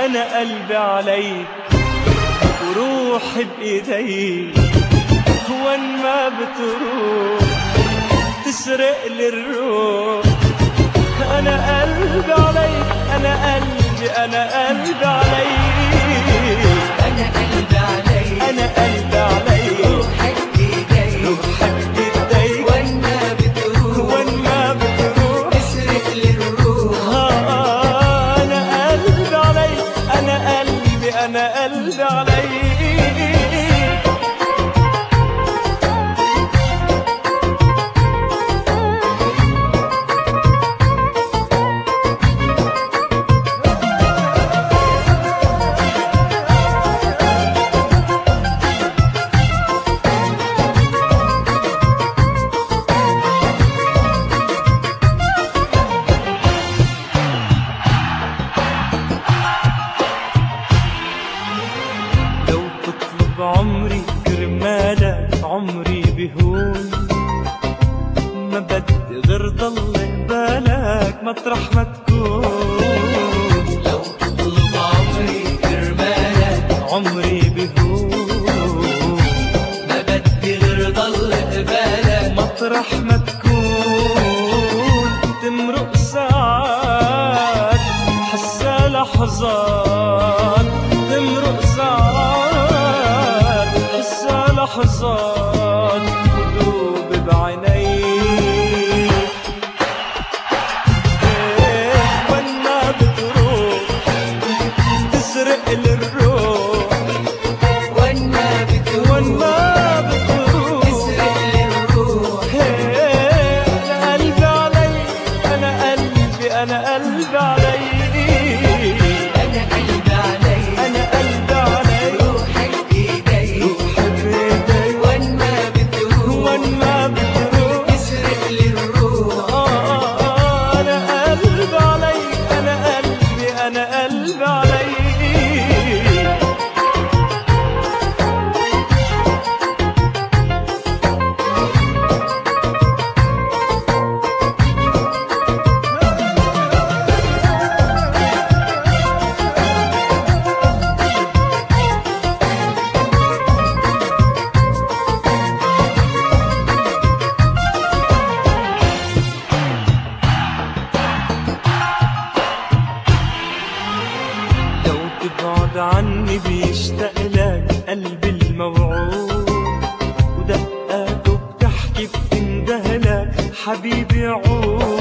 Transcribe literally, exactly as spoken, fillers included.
أنا قلبي عليك وروحي بإيديك، وين ما بتروح تسرق لي الروح. أنا قلبي عليك، أنا قلبي أنا قلبي عليك، أنا قلبي عليك، أنا قلبي عليك، روحك بإيديك، روحك بإيديك، وين ما بتروح وين ما بتروح تسرق لي الروح. آه أنا قلبي عليك، أنا قلبي أنا قلبي عليك. عمري كرمالك عمري بهون، ما بدي غير ضل بالك مطرح ما تكون. لو تطلب عمري كرمالك عمري بهون، ما بدي غير ضل قبالك مطرح ما تكون. تمرق ساعات حسا لحظات، تمرق ساعات حسا لحظات، ودوب بعينيك. وين ما بتروح تسرق لي الروح، وين ما بتروح وين ما بتروح تسرق لي الروح. أنا قلبي عليك، أنا قلبي أنا قلبي عليك، أنا قلبي عليك، أنا قلبي عليك، روحك بإيديك، روحي بإيديك، وين ما بتروح وين ما بتروح تسرق لي الروح. آه أنا قلبي عليك، أنا قلبي أنا قلبي عليك. تبعد عني بيشتاق لك قلبي الموعود، ودقاته بتحكي بتندهلك حبيبي عود.